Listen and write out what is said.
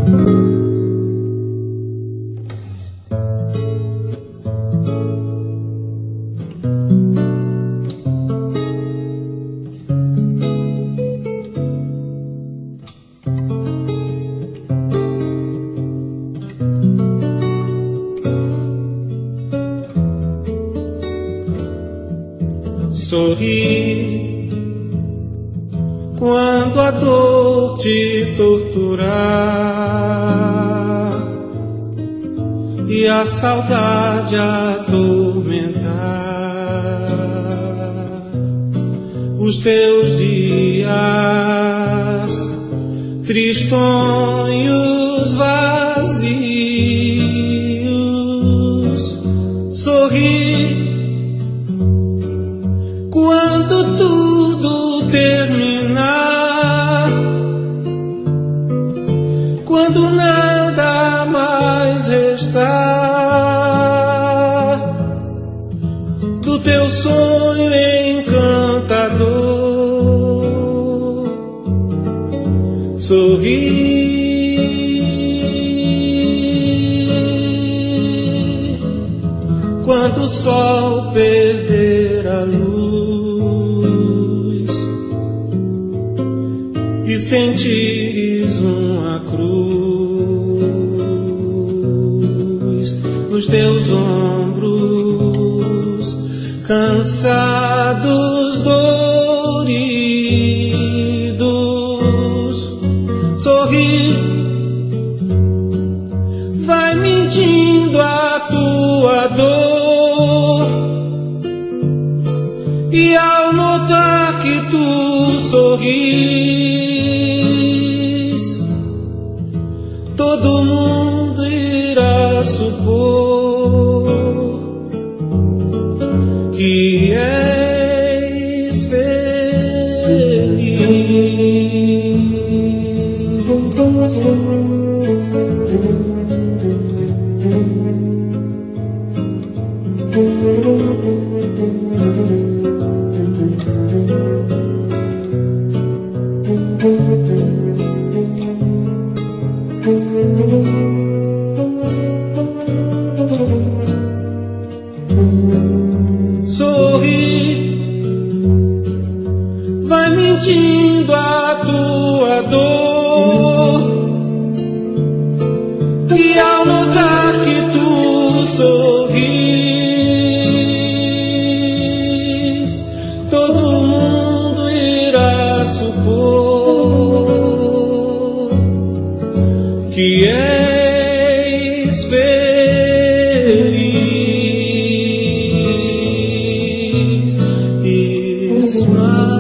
Sorri quando a dor te torturar e a saudade atormentar os teus dias tristonhos, vazios. Sorri quando tudo terminar, quando nada mais restar do teu sonho encantador. Sorri quando o sol perder a luz e sentires uma cruz nos teus ombros, cansados, doridos. Sorri, vai mentindo a tua dor, e ao notar que tu sorris, todo mundo irá supor que és feliz. Sorri, vai mentindo a tua dor, e ao notar que tu sorris, todo mundo irá supor que és feliz. Smile.